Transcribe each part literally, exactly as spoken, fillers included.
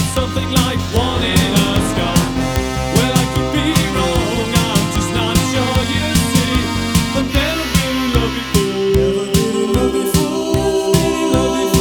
something like one in a sky. Well, I could be wrong, I'm just not sure, you see. I've never been in love before. Never been in love before. Never been in love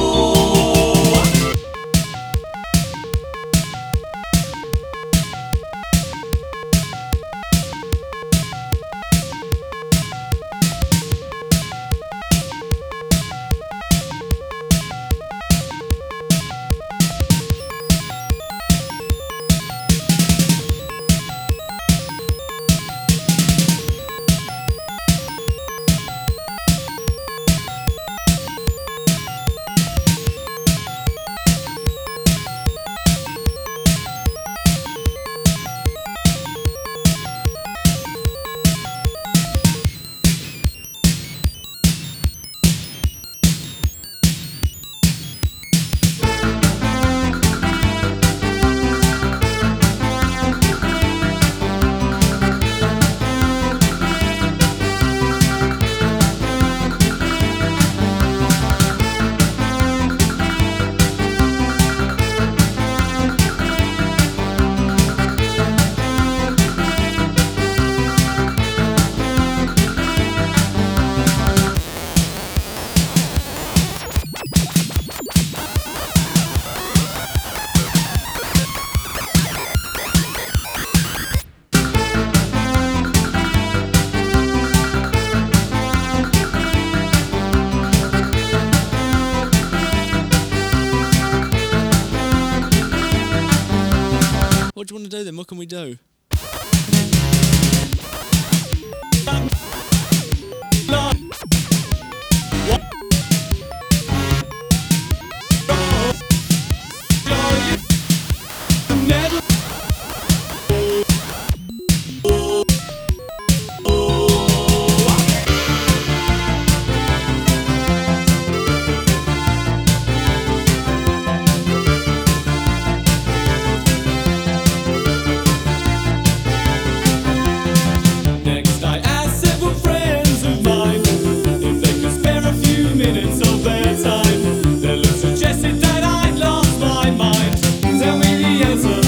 What do you want to do then? What can we do? Next, I asked several friends of mine if they could spare a few minutes of their time. Their look suggested that I'd lost my mind. Tell me the answer.